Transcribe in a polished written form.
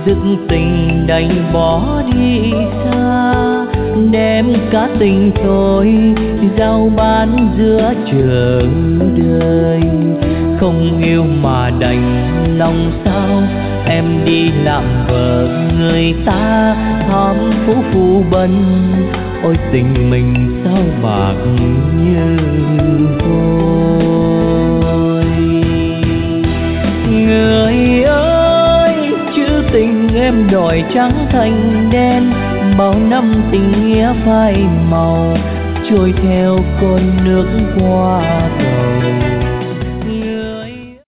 dứt tình đành bỏ đi xa, đem cả tình tôi giao bán giữa chờ đời. Không yêu mà đành lòng sao, em đi làm vợ người ta tham phú phù bần. Ôi tình mình sao bạc như vôi. Người ơi, chữ tình em đổi trắng thành đen, bao năm tình nghĩa phai màu, trôi theo con nước qua cầu.